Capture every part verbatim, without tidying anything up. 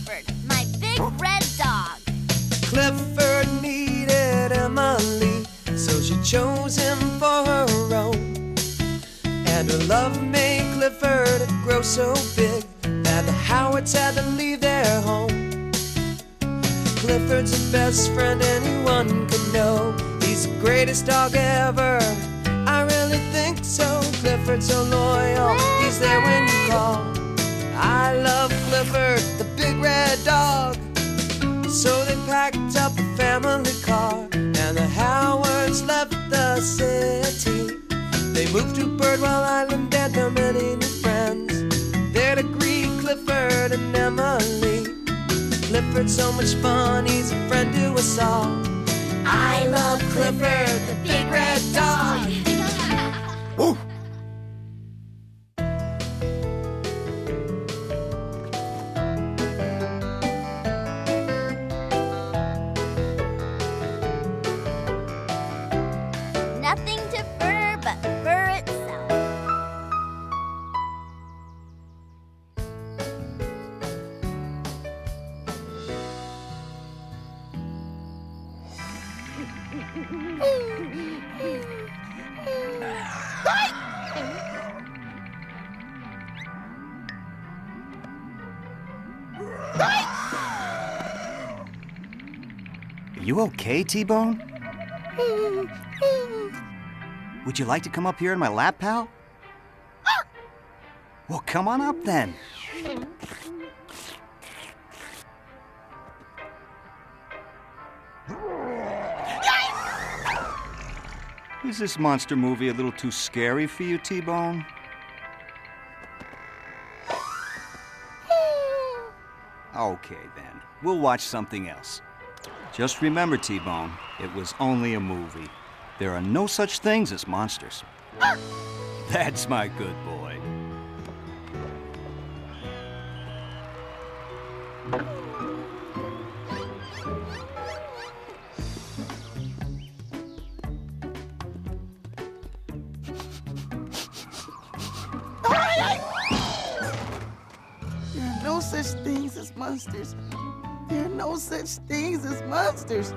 Clifford, my big red dog. Clifford needed Emily, so she chose him for her own. And her love made Clifford grow so big that the Howards had to leave their home. Clifford's the best friend anyone could know. He's the greatest dog ever, I really think so. Clifford's so loyal, he's there when you call. I love Clifford, the big red dog. So they packed up a family car, and the Howards left the city. They moved to Birdwell Island and their many new friends. There to greet Clifford and Emily. Clifford's so much fun, he's a friend to us all. I love Clifford, the big red dog. Woo! Nothing to fur but fur itself. Are you okay, T-Bone? Would you like to come up here in my lap, pal? Well, come on up then. Is this monster movie a little too scary for you, T-Bone? Okay, then. We'll watch something else. Just remember, T-Bone, it was only a movie. There are no such things as monsters. That's my good boy. There are no such things as monsters. There are no such things as monsters.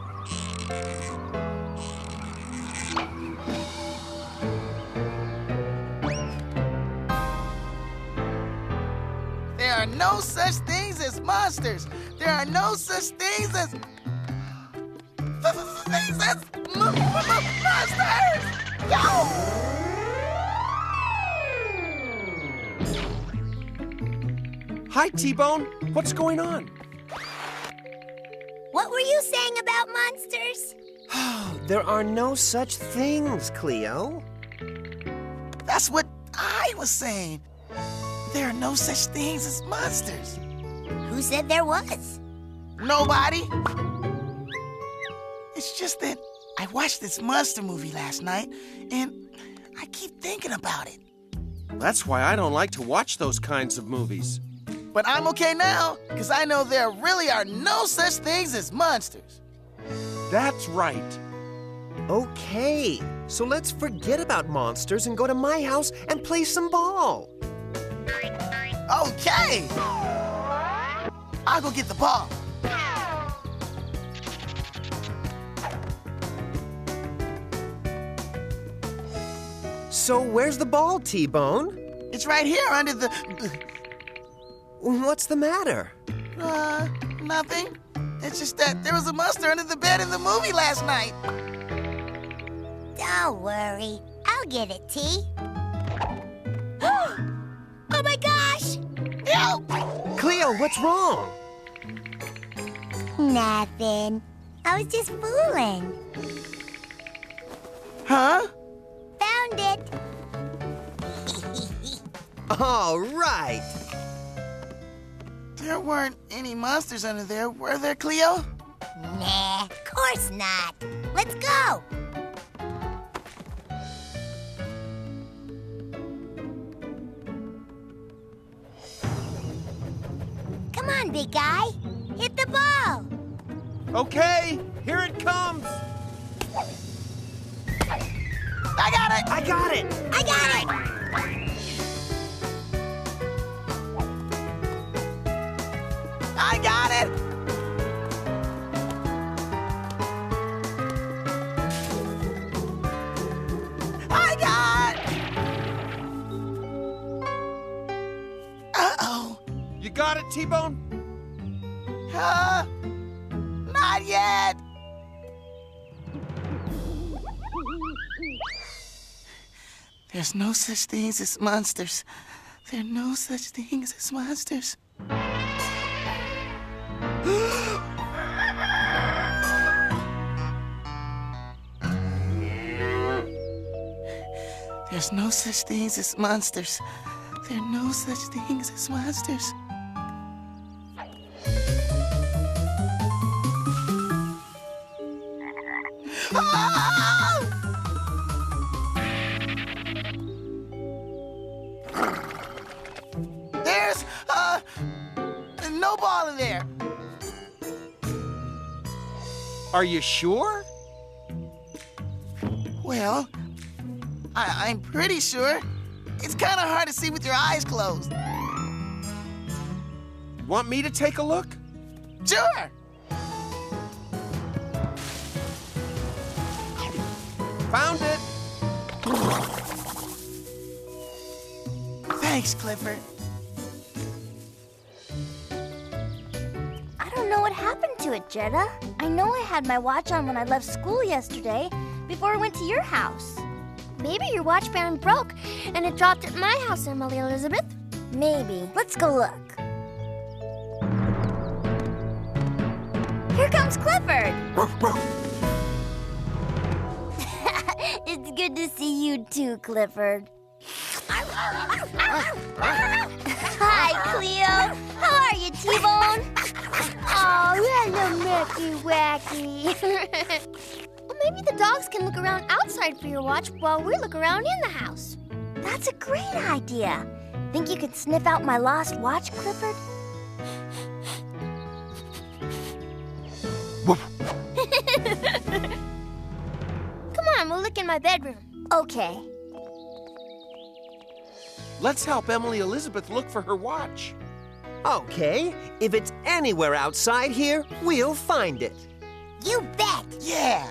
There are no such things as monsters. There are no such things as things as monsters. Yo! Hi, T-Bone. What's going on? What were you saying about monsters? There are no such things, Cleo. That's what I was saying. There are no such things as monsters. Who said there was? Nobody. It's just that I watched this monster movie last night, and I keep thinking about it. That's why I don't like to watch those kinds of movies. But I'm okay now, because I know there really are no such things as monsters. That's right. Okay, so let's forget about monsters and go to my house and play some ball. Okay! I'll go get the ball. So where's the ball, T-Bone? It's right here under the... What's the matter? Uh, nothing. It's just that there was a monster under the bed in the movie last night. Don't worry. I'll get it, T. Oh my gosh! Help! Cleo, what's wrong? Nothing. I was just fooling. Huh? Found it. All right. There weren't any monsters under there, were there, Cleo? Nah, of course not. Let's go. Come on, big guy. Hit the ball. Okay, here it comes. I got it! I got it. I got it. I got it! I got Uh-oh. You got it, T-Bone? Uh, not yet. There's no such things as monsters. There are no such things as monsters. There's no such things as monsters. There are no such things as monsters. Ah! There's uh, no ball in there. Are you sure? Well, I I'm pretty sure. It's kind of hard to see with your eyes closed. Want me to take a look? Sure. Found it. Thanks, Clifford. I don't know what happened to it, Jetta. I know I had my watch on when I left school yesterday, before I went to your house. Maybe your watch band broke and it dropped at my house, Emily Elizabeth. Maybe. Let's go look. Here comes Clifford. It's good to see you too, Clifford. Hi, Cleo. How are you, T-Bone? Oh, hello, Mickey Wacky. Well, maybe the dogs can look around outside for your watch while we look around in the house. That's a great idea. Think you could sniff out my lost watch, Clifford? Come on, we'll look in my bedroom. Okay. Let's help Emily Elizabeth look for her watch. Okay, if it's anywhere outside here, we'll find it. You bet. Yeah.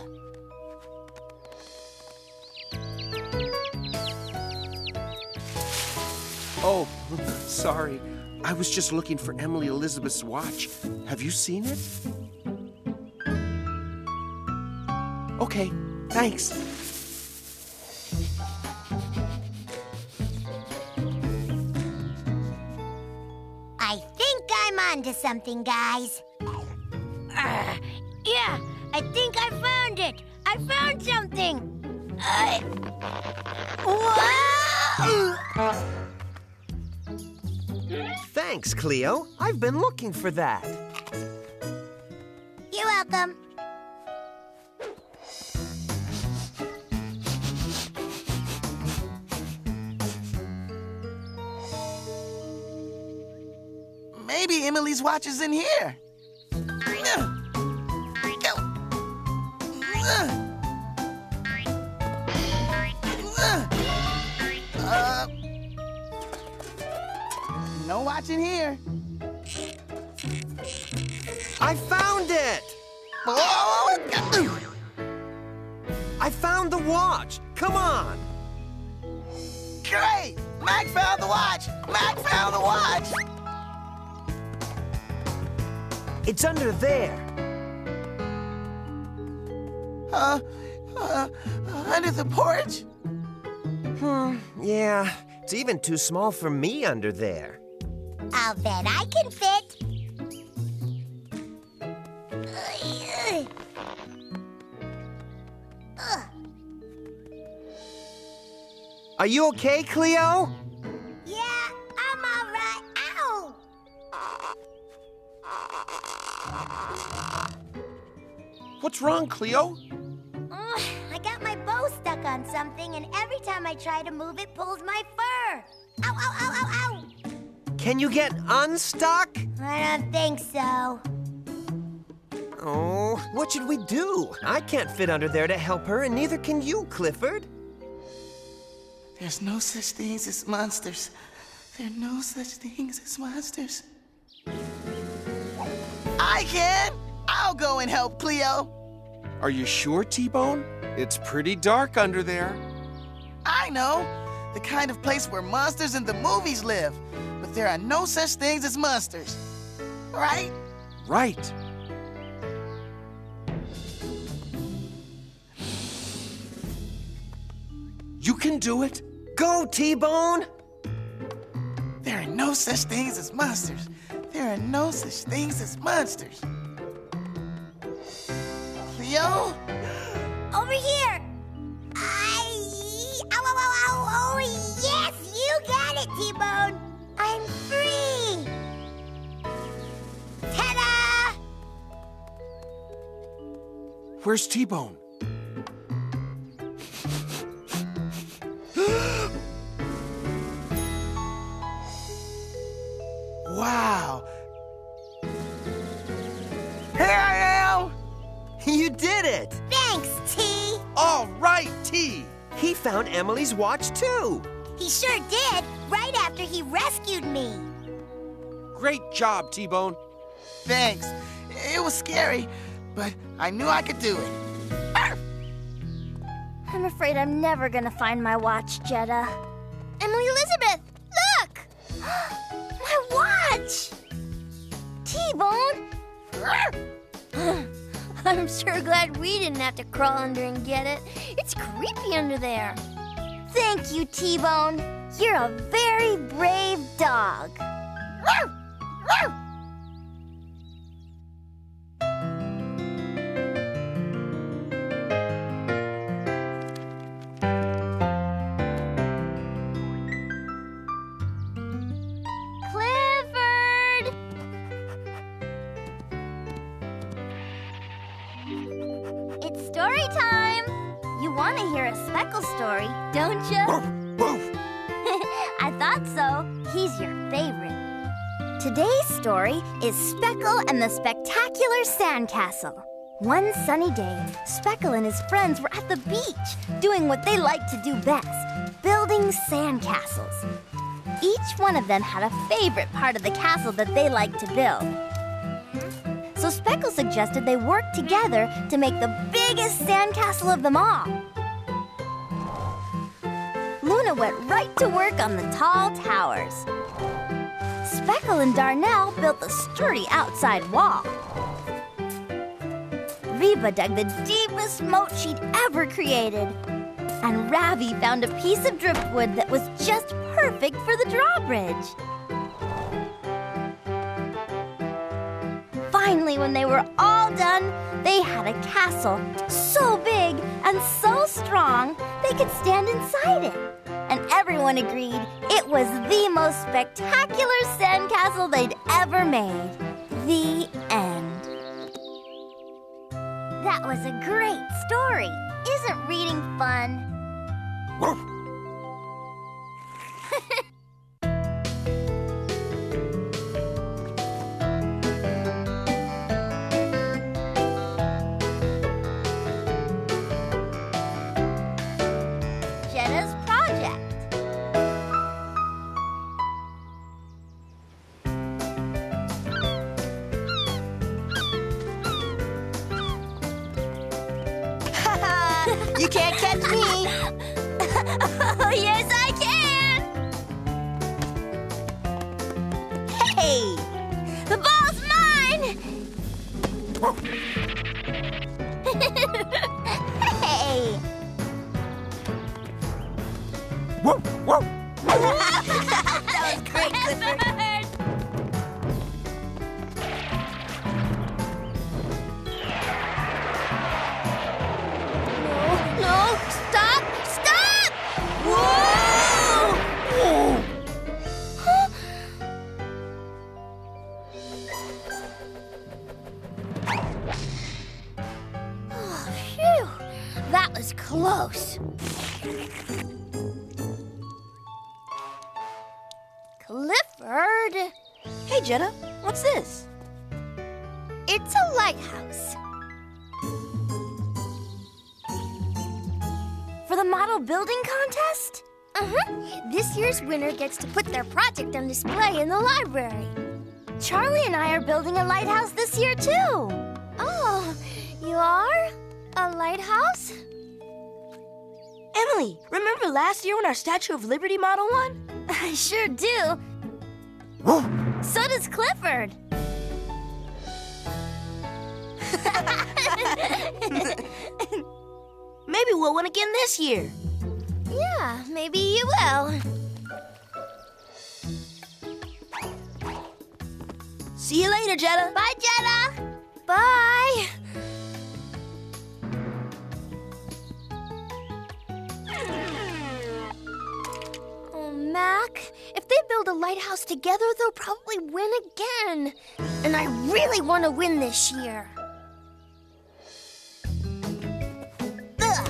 Oh, sorry. I was just looking for Emily Elizabeth's watch. Have you seen it? Okay, thanks. I think I'm onto something, guys. Uh, yeah, I think I found it. I found something. Uh, Whoa! Thanks, Cleo. I've been looking for that. You're welcome. Maybe Emily's watch is in here. Uh, no watch in here. I found it! I found the watch. Come on. Great! Mac found the watch! Mac found the watch! It's under there. Uh, uh, under the porch? Hmm, yeah. It's even too small for me under there. I'll bet I can fit. Are you okay, Cleo? Yeah, I'm all right. Ow! What's wrong, Cleo? Ugh, I got my bow stuck on something, and every time I try to move, it pulls my fur. Ow, ow, ow, ow, ow! Can you get unstuck? I don't think so. Oh, what should we do? I can't fit under there to help her, and neither can you, Clifford. There's no such things as monsters. There are no such things as monsters. I can. I'll go and help Cleo. Are you sure, T-Bone? It's pretty dark under there. I know. The kind of place where monsters in the movies live. But there are no such things as monsters. Right? Right. You can do it. Go, T-Bone! There are no such things as monsters. There are no such things as monsters. Cleo? Over here! I... Ow, ow, ow, ow! Oh, yes! You got it, T-Bone! I'm free! Ta-da! Where's T-Bone? Wow. Here I am! You did it! Thanks, T! All right, T! He found Emily's watch, too! He sure did, right after he rescued me. Great job, T-Bone. Thanks. It was scary, but I knew I could do it. Arf! I'm afraid I'm never gonna find my watch, Jetta. Emily Elizabeth, look! My watch! T-Bone! I'm sure glad we didn't have to crawl under and get it. It's creepy under there. Thank you, T-Bone. You're a very brave dog. Clifford! It's story time. You want to hear a Speckle story, don't you? I thought so. He's your favorite. Today's story is Speckle and the Spectacular Sandcastle. One sunny day, Speckle and his friends were at the beach, doing what they like to do best, building sandcastles. Each one of them had a favorite part of the castle that they liked to build. So Speckle suggested they work together to make the biggest sandcastle of them all. Luna went right to work on the tall towers. Speckle and Darnell built the sturdy outside wall. Reba dug the deepest moat she'd ever created. And Ravi found a piece of driftwood that was just perfect for the drawbridge. Finally, when they were all done, they had a castle so big and so strong they could stand inside it. And everyone agreed it was the most spectacular sandcastle they'd ever made. The end. That was a great story. Isn't reading fun? Jetta's project. You can't catch me. Oh, yes, I can! Hey! The ball's mine! Hey! Whoa, whoa! That was great, Clifford. No, no, stop, stop! Whoa! Huh? Oh, phew. That was close. Clifford! Hey, Jetta, what's this? It's a lighthouse. For the model building contest? Uh-huh. This year's winner gets to put their project on display in the library. Charlie and I are building a lighthouse this year, too. Oh, you are? A lighthouse? Emily, remember last year when our Statue of Liberty model won? I sure do. So does Clifford. Maybe we'll win again this year. Yeah, maybe you will. See you later, Jetta. Bye, Jetta. Bye. Oh, Mac, if they build a lighthouse together, they'll probably win again. And I really want to win this year. Ugh.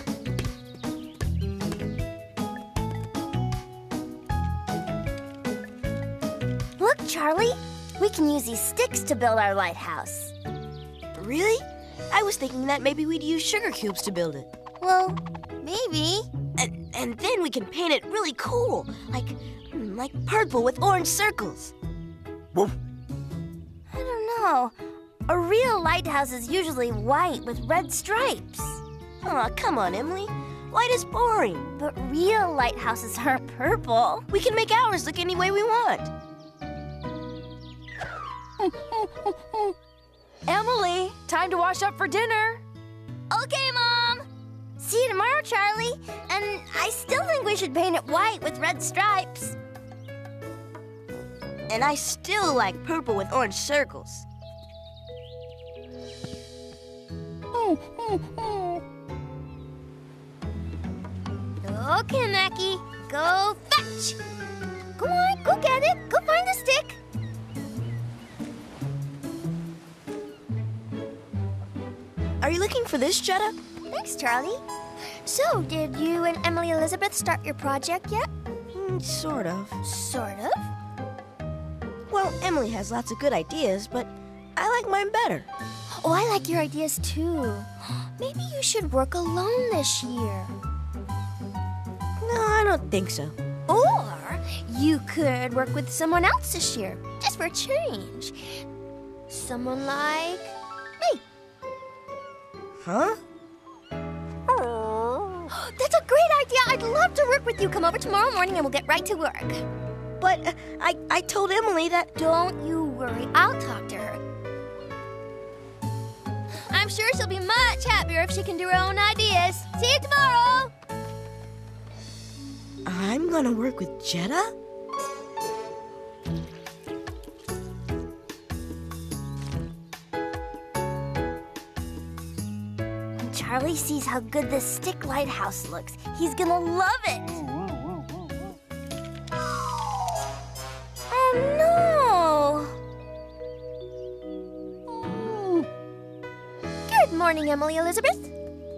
Look, Charlie. We can use these sticks to build our lighthouse. Really? I was thinking that maybe we'd use sugar cubes to build it. Well, maybe. And, and then we can paint it really cool, like, mm, like purple with orange circles. I don't know. A real lighthouse is usually white with red stripes. Aw, come on, Emily. White is boring. But real lighthouses are purple. We can make ours look any way we want. Emily, time to wash up for dinner. Okay, Mom. See you tomorrow, Charlie. And I still think we should paint it white with red stripes. And I still like purple with orange circles. Okay, Mackie, go fetch. Go on, go get it. Go find the stick. Are you looking for this, Jetta? Thanks, Charlie. So, did you and Emily Elizabeth start your project yet? Mm, sort of. Sort of. Well, Emily has lots of good ideas, but I like mine better. Oh, I like your ideas too. Maybe you should work alone this year. No, I don't think so. Or you could work with someone else this year, just for a change. Someone like me. Huh? Oh, that's a great idea. I'd love to work with you. Come over tomorrow morning and we'll get right to work. But uh, I, I told Emily that... Don't you worry. I'll talk to her. I'm sure she'll be much happier if she can do her own ideas. See you tomorrow. I'm gonna work with Jetta? When Charlie sees how good this stick lighthouse looks, he's gonna love it. Oh, no! Good morning, Emily Elizabeth.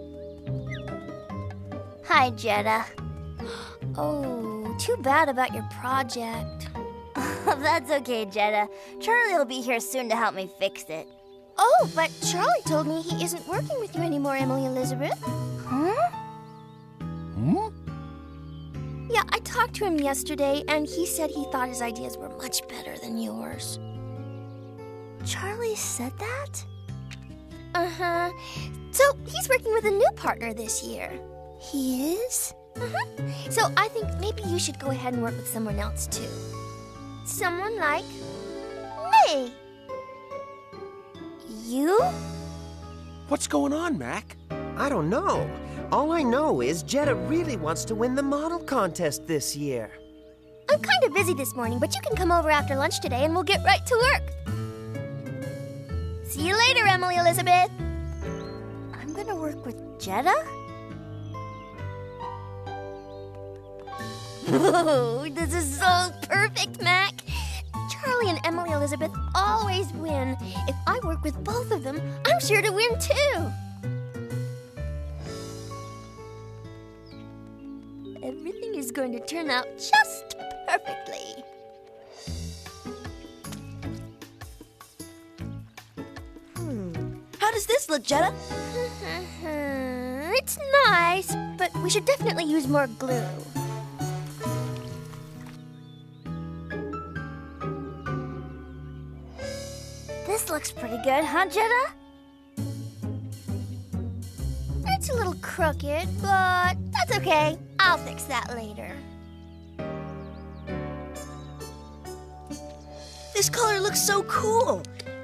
Hi, Jetta. Oh, too bad about your project. That's okay, Jetta. Charlie will be here soon to help me fix it. Oh, but Charlie told me he isn't working with you anymore, Emily Elizabeth. Huh? Hmm? Yeah, I talked to him yesterday, and he said he thought his ideas were much better than yours. Charlie said that? Uh-huh. So he's working with a new partner this year. He is? Uh-huh. So I think maybe you should go ahead and work with someone else, too. Someone like me. You? What's going on, Mac? I don't know. All I know is Jetta really wants to win the model contest this year. I'm kind of busy this morning, but you can come over after lunch today and we'll get right to work. See you later, Emily Elizabeth. I'm gonna work with Jetta? Oh, this is so perfect, Mac. Charlie and Emily Elizabeth always win. If I work with both of them, I'm sure to win too. Everything is going to turn out just perfectly. Hmm. How does this look, Jetta? It's nice, but we should definitely use more glue. This looks pretty good, huh, Jetta? It's a little crooked, but that's okay. I'll fix that later. This color looks so cool.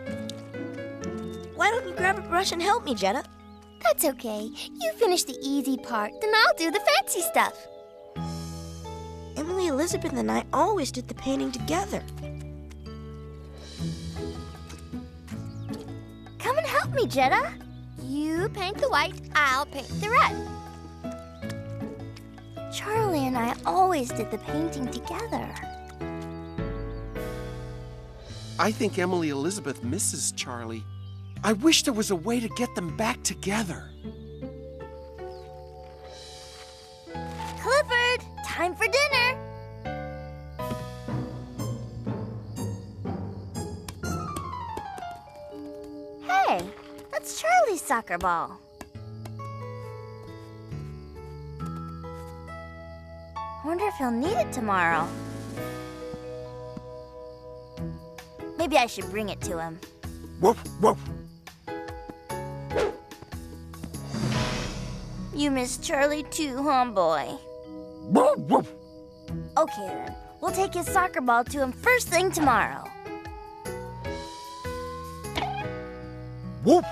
Why don't you grab a brush and help me, Jetta? That's okay. You finish the easy part, then I'll do the fancy stuff. Emily Elizabeth and I always did the painting together. Come and help me, Jetta. You paint the white, I'll paint the red. Charlie and I always did the painting together. I think Emily Elizabeth misses Charlie. I wish there was a way to get them back together. Clifford, time for dinner. Hey, that's Charlie's soccer ball. Wonder if he'll need it tomorrow. Maybe I should bring it to him. Woof, woof. You miss Charlie too, huh, boy? Woof, woof. Okay, then. We'll take his soccer ball to him first thing tomorrow. Woof.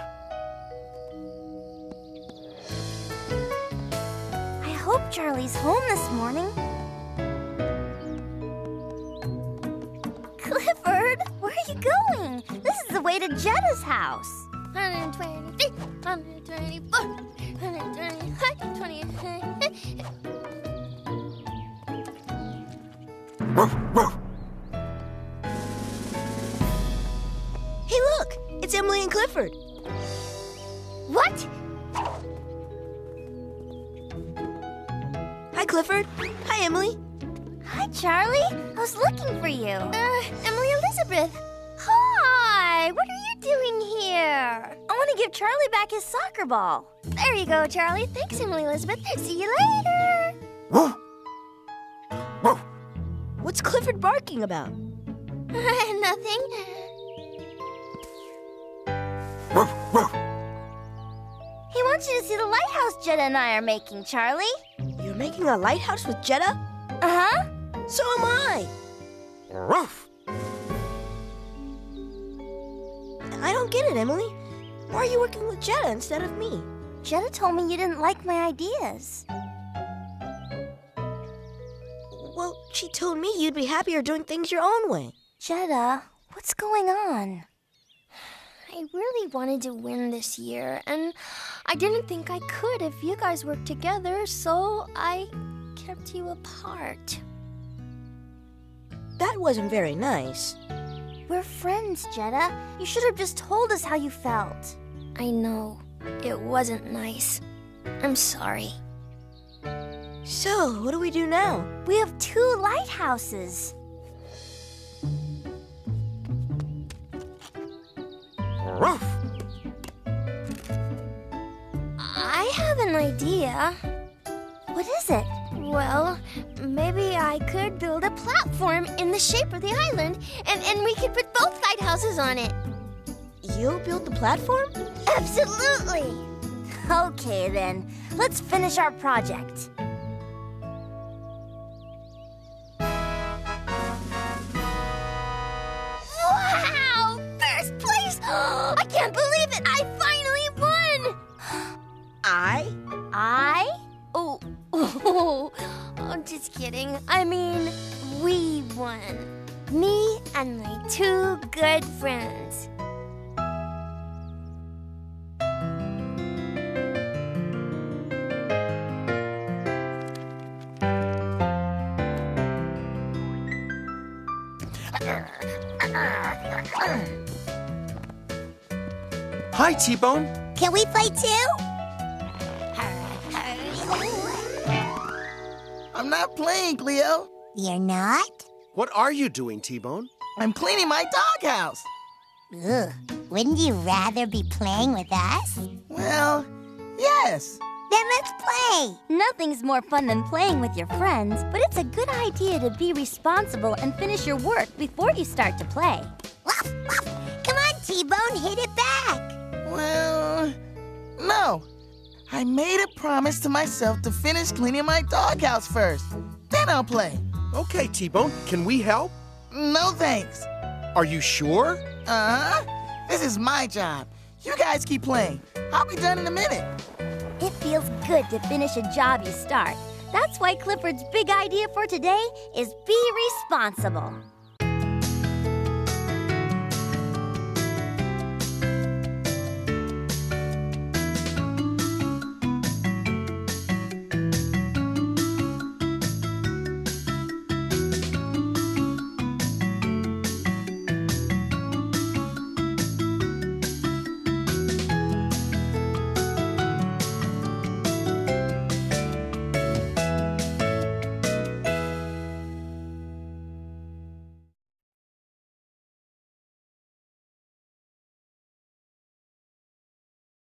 I hope Charlie's home this morning. Clifford, where are you going? This is the way to Jetta's house. one twenty-three, one twenty-four, one twenty-five, one twenty-six. Woof, woof. Hey, look! It's Emily and Clifford. What? Hi, Clifford. Hi, Emily. Hi, Charlie. I was looking for you. Uh, Emily Elizabeth. Hi, what are you doing here? I want to give Charlie back his soccer ball. There you go, Charlie. Thanks, Emily Elizabeth. See you later. Woof. Woof. What's Clifford barking about? Nothing. Woof, woof. He wants you to see the lighthouse Jetta and I are making, Charlie. You're making a lighthouse with Jetta? Uh-huh. So am I. Woof. I don't get it, Emily. Why are you working with Jetta instead of me? Jetta told me you didn't like my ideas. Well, she told me you'd be happier doing things your own way. Jetta, what's going on? I really wanted to win this year, and I didn't think I could if you guys worked together, so I kept you apart. That wasn't very nice. We're friends, Jetta. You should have just told us how you felt. I know. It wasn't nice. I'm sorry. So, what do we do now? We have two lighthouses. Woof. I have an idea. What is it? Well, maybe I could build a platform in the shape of the island, and, and we could put both lighthouses on it. You'll build the platform? Absolutely. Okay, then. Let's finish our project. Wow! First place! I can't believe it! I finally won! I? I? Oh, oh, oh, just kidding. I mean, we won. Me and my two good friends. Hi, T-Bone. Can we play too? I'm not playing, Cleo. You're not? What are you doing, T-Bone? I'm cleaning my doghouse. Ugh. Wouldn't you rather be playing with us? Well, yes. Then let's play. Nothing's more fun than playing with your friends, but it's a good idea to be responsible and finish your work before you start to play. Woof, woof. Come on, T-Bone hit it back. Well, no. I made a promise to myself to finish cleaning my doghouse first. Then I'll play. Okay, T-Bone, can we help? No thanks. Are you sure? Uh-huh. This is my job. You guys keep playing. I'll be done in a minute. It feels good to finish a job you start. That's why Clifford's big idea for today is be responsible.